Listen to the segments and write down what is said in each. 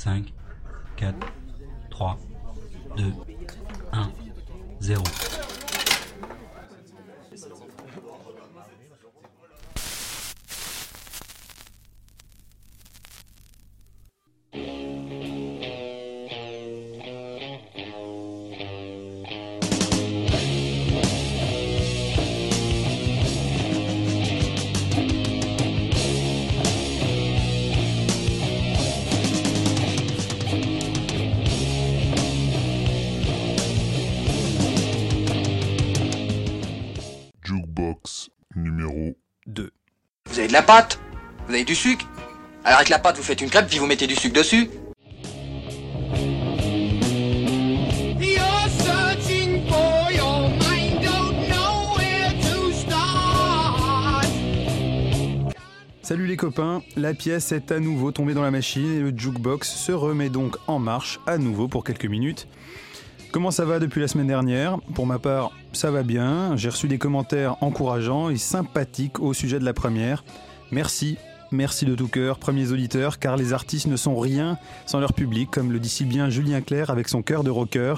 5, 4, 3, 2, 1, 0. Jukebox numéro 2. Vous avez de la pâte? Vous avez du sucre? Alors avec la pâte, vous faites une crêpe, puis vous mettez du sucre dessus. Salut les copains, la pièce est à nouveau tombée dans la machine et le jukebox se remet donc en marche à nouveau pour quelques minutes. Comment ça va depuis la semaine dernière? Pour ma part, ça va bien. J'ai reçu des commentaires encourageants et sympathiques au sujet de la première. Merci de tout cœur, premiers auditeurs, car les artistes ne sont rien sans leur public, comme le dit si bien Julien Clerc avec son cœur de rocker.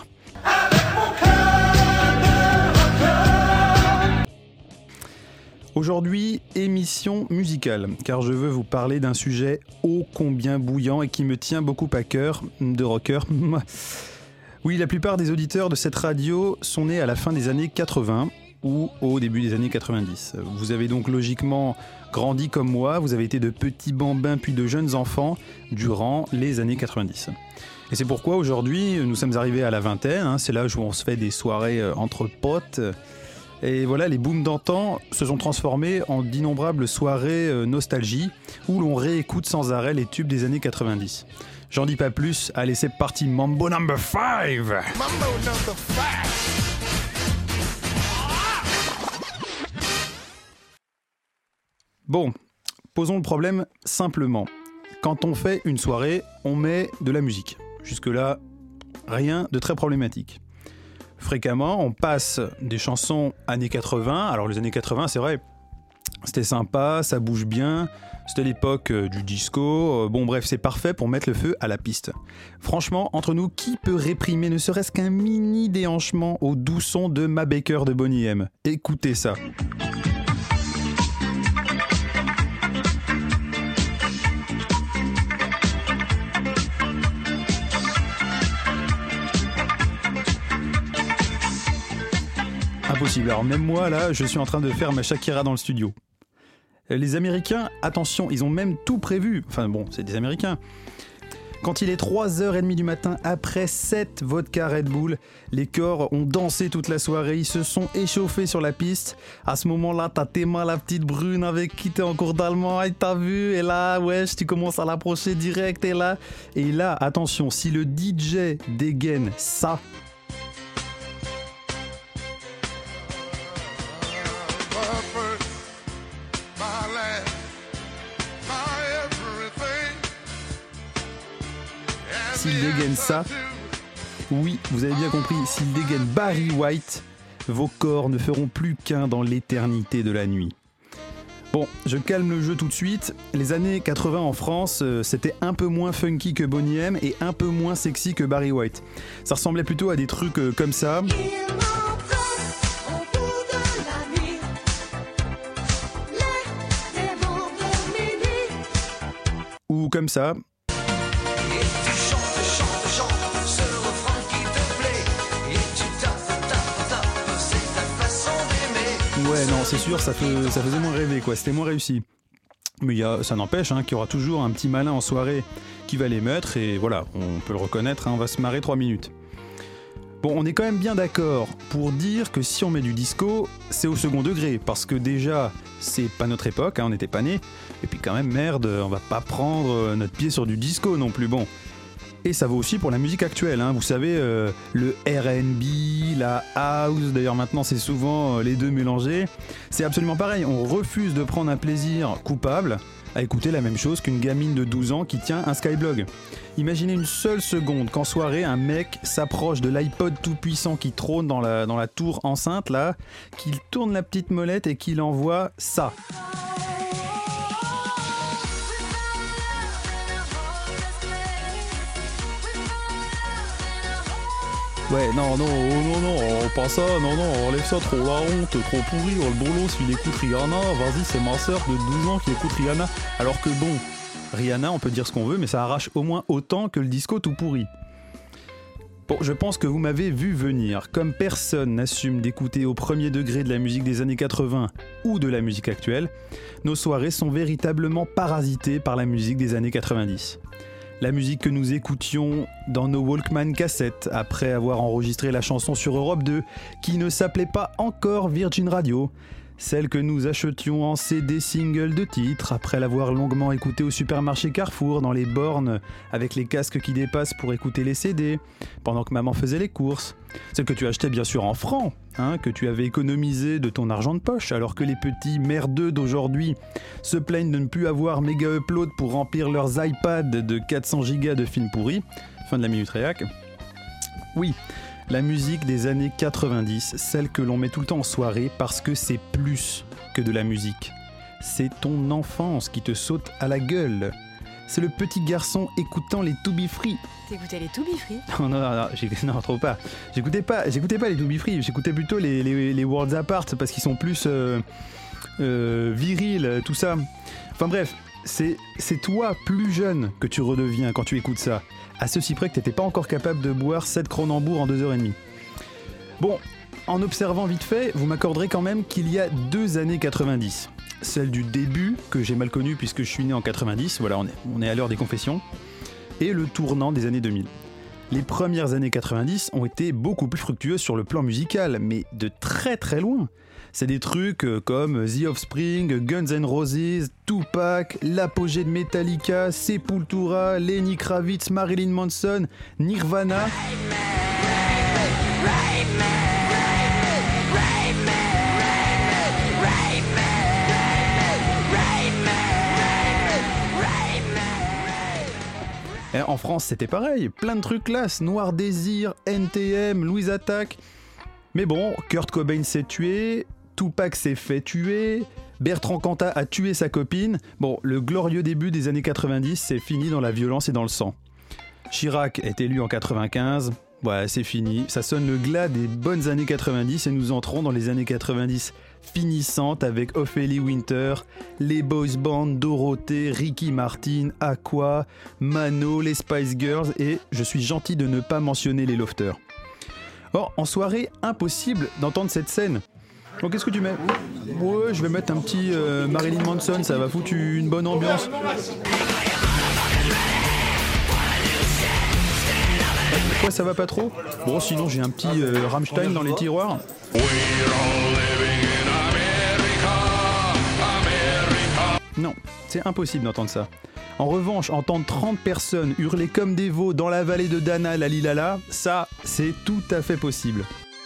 Aujourd'hui, émission musicale, car je veux vous parler d'un sujet ô combien bouillant et qui me tient beaucoup à cœur, de rocker. Oui, la plupart des auditeurs de cette radio sont nés à la fin des années 80 ou au début des années 90. Vous avez donc logiquement grandi comme moi, vous avez été de petits bambins puis de jeunes enfants durant les années 90. Et c'est pourquoi aujourd'hui, nous sommes arrivés à la vingtaine, c'est l'âge où on se fait des soirées entre potes. Et voilà, les booms d'antan se sont transformés en d'innombrables soirées nostalgie où l'on réécoute sans arrêt les tubes des années 90. J'en dis pas plus, allez c'est parti, Mambo number 5! Mambo number 5! Bon, posons le problème simplement. Quand on fait une soirée, on met de la musique. Jusque-là, rien de très problématique. Fréquemment, on passe des chansons années 80. Alors les années 80, c'est vrai, c'était sympa, ça bouge bien, c'était l'époque du disco. Bon bref, c'est parfait pour mettre le feu à la piste. Franchement, entre nous, qui peut réprimer ne serait-ce qu'un mini déhanchement au doux son de Ma Baker de Boney M? Écoutez ça. Impossible. Alors même moi, là, je suis en train de faire ma Shakira dans le studio. Les Américains, attention, ils ont même tout prévu. Enfin bon, c'est des Américains. Quand il est 3h30 du matin, après 7 vodka Red Bull, les corps ont dansé toute la soirée, ils se sont échauffés sur la piste. À ce moment-là, t'as Théma, la petite brune avec qui t'es en cours d'allemand, et t'as vu, et là, wesh, tu commences à l'approcher direct, et là, attention, si le DJ dégaine ça, s'il dégaine ça, oui, vous avez bien compris, s'il dégaine Barry White, vos corps ne feront plus qu'un dans l'éternité de la nuit. Bon, je calme le jeu tout de suite. Les années 80 en France, c'était un peu moins funky que Boney M et un peu moins sexy que Barry White. Ça ressemblait plutôt à des trucs comme ça. Ou comme ça. Ouais, non, c'est sûr, ça faisait moins rêver, quoi. C'était moins réussi. Mais ça n'empêche qu'il y aura toujours un petit malin en soirée qui va les mettre, et voilà, on peut le reconnaître, on va se marrer 3 minutes. Bon, on est quand même bien d'accord pour dire que si on met du disco, c'est au second degré, parce que déjà, c'est pas notre époque, on n'était pas nés, et puis quand même, merde, on va pas prendre notre pied sur du disco non plus, bon. Et ça vaut aussi pour la musique actuelle, vous savez, le R&B, la house, d'ailleurs maintenant c'est souvent les deux mélangés. C'est absolument pareil, on refuse de prendre un plaisir coupable à écouter la même chose qu'une gamine de 12 ans qui tient un Skyblog. Imaginez une seule seconde qu'en soirée, un mec s'approche de l'iPod tout puissant qui trône dans la tour enceinte, là, qu'il tourne la petite molette et qu'il envoie ça. Ouais, non, pas ça, non, enlève ça, trop la honte, trop pourri, le bolos, il écoute Rihanna, vas-y, c'est ma sœur de 12 ans qui écoute Rihanna. Alors que bon, Rihanna, on peut dire ce qu'on veut, mais ça arrache au moins autant que le disco tout pourri. Bon, je pense que vous m'avez vu venir. Comme personne n'assume d'écouter au premier degré de la musique des années 80 ou de la musique actuelle, nos soirées sont véritablement parasitées par la musique des années 90. La musique que nous écoutions dans nos Walkman cassettes après avoir enregistré la chanson sur Europe 2, qui ne s'appelait pas encore Virgin Radio. Celle que nous achetions en CD single de titre après l'avoir longuement écoutée au supermarché Carrefour dans les bornes avec les casques qui dépassent pour écouter les CD pendant que maman faisait les courses. Celle que tu achetais bien sûr en francs, que tu avais économisé de ton argent de poche alors que les petits merdeux d'aujourd'hui se plaignent de ne plus avoir méga upload pour remplir leurs iPads de 400 gigas de films pourris. Fin de la minute réac. Oui. La musique des années 90, celle que l'on met tout le temps en soirée parce que c'est plus que de la musique. C'est ton enfance qui te saute à la gueule. C'est le petit garçon écoutant les To Be Free. T'écoutais les To Be Free ? Non, trop pas. J'écoutais pas les To Be Free, j'écoutais plutôt les Worlds Apart parce qu'ils sont plus virils, tout ça. Enfin bref, c'est toi, plus jeune, que tu redeviens quand tu écoutes ça. À ceci près que t'étais pas encore capable de boire 7 Cronenbourg en 2h30. Bon, en observant vite fait, vous m'accorderez quand même qu'il y a 2 années 90. Celle du début, que j'ai mal connue puisque je suis né en 90, voilà, on est à l'heure des confessions, et le tournant des années 2000. Les premières années 90 ont été beaucoup plus fructueuses sur le plan musical, mais de très très loin. C'est des trucs comme The Offspring, Guns N' Roses, Tupac, l'apogée de Metallica, Sepultura, Lenny Kravitz, Marilyn Manson, Nirvana. Et en France, c'était pareil, plein de trucs classe, Noir Désir, NTM, Louise Attaque. Mais bon, Kurt Cobain s'est tué, Tupac s'est fait tuer, Bertrand Cantat a tué sa copine. Bon, le glorieux début des années 90, c'est fini dans la violence et dans le sang. Chirac est élu en 95, ouais, c'est fini. Ça sonne le glas des bonnes années 90 et nous entrons dans les années 90 finissantes avec Ophélie Winter, les boys bands, Dorothée, Ricky Martin, Aqua, Mano, les Spice Girls et je suis gentil de ne pas mentionner les Lofters. Or, en soirée, impossible d'entendre cette scène. Bon, qu'est-ce que tu mets ? Ouais, je vais mettre un petit Marilyn Manson, ça va foutre une bonne ambiance. Pourquoi ça va pas trop ? Bon, sinon j'ai un petit Rammstein dans les tiroirs. Non, c'est impossible d'entendre ça. En revanche, entendre 30 personnes hurler comme des veaux dans la vallée de Dana, la Lilala, ça, c'est tout à fait possible.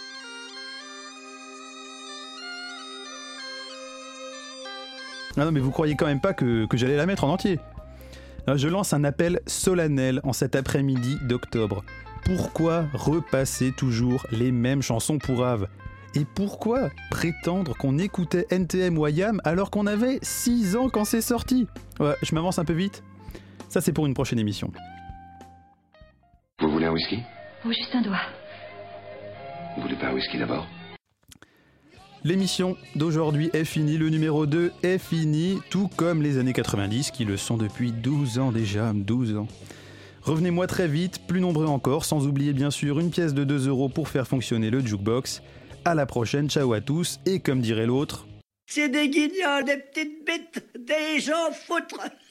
Ah non, mais vous croyez quand même pas que j'allais la mettre en entier. Alors, je lance un appel solennel en cet après-midi d'octobre. Pourquoi repasser toujours les mêmes chansons pourraves ? Et pourquoi prétendre qu'on écoutait NTM ou IAM alors qu'on avait 6 ans quand c'est sorti ? Ouais, je m'avance un peu vite. Ça, c'est pour une prochaine émission. Vous voulez un whisky ? Oh, juste un doigt. Vous voulez pas un whisky d'abord ? L'émission d'aujourd'hui est finie, le numéro 2 est fini, tout comme les années 90 qui le sont depuis 12 ans déjà, 12 ans. Revenez-moi très vite, plus nombreux encore, sans oublier bien sûr une pièce de 2 € pour faire fonctionner le jukebox. À la prochaine, ciao à tous, et comme dirait l'autre... C'est des guignols, des petites bites, des gens foutres.